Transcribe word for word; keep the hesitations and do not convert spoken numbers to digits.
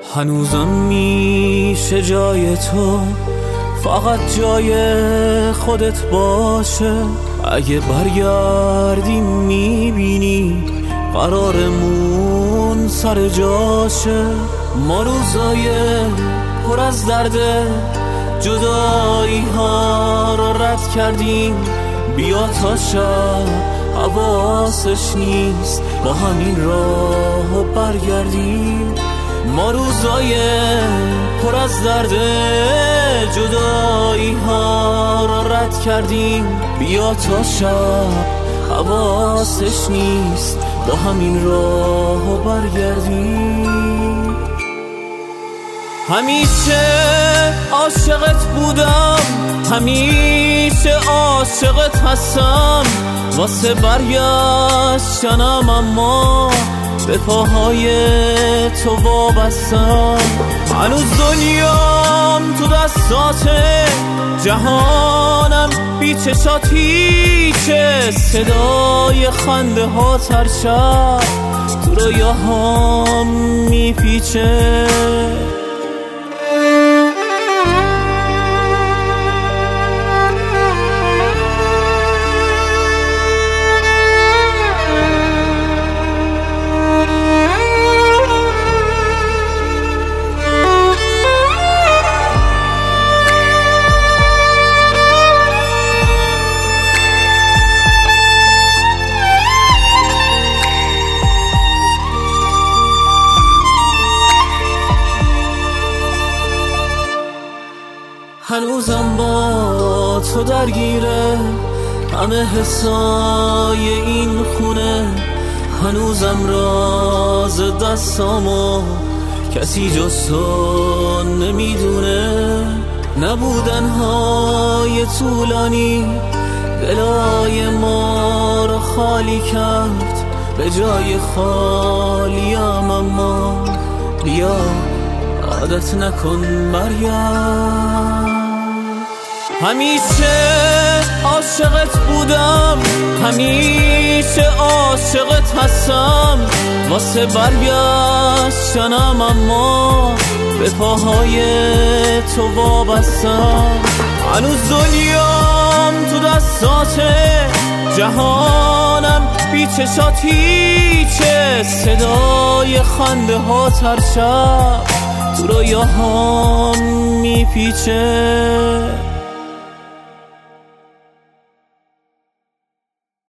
هنوزم میشه جای تو فقط جای خودت باشه. اگه برگردی میبینی قرارمون سر جاشه. ما روزای پر از درده جدایی ها رو رد کردیم. بیا تا شب حواسش نیست با همین راه برگردیم. ما روزای پر از درده جدایی ها رو رد کردیم. بیا تا شب حواسش نیست با همین راه برگردیم. همیشه عاشقت بودم، همیشه عاشقت هستم. واسه برگشتنم اما به پاهای تو وابستم. هنوز دنیام تو دستاته، جهانم بی چشاتیچه. صدای خنده ها هر شب تو رویاهام میپیچه. هنوزم با تو درگیره همه حسای این خونه. هنوزم راز دستامو کسی جز تو نمیدونه. نبودنهای طولانی دلای ما رو خالی کرد. به جای خالیم اما بیا عادت نکن برگرد. همیشه عاشقت بودم، همیشه عاشقت هستم. واسه برگشتنم اما به پاهای تو وابستم. هنوز دنیام تو دستاته، جهانم بی چشاتیچه. صدای خنده ها هر شب تو رویاهام میپیچه.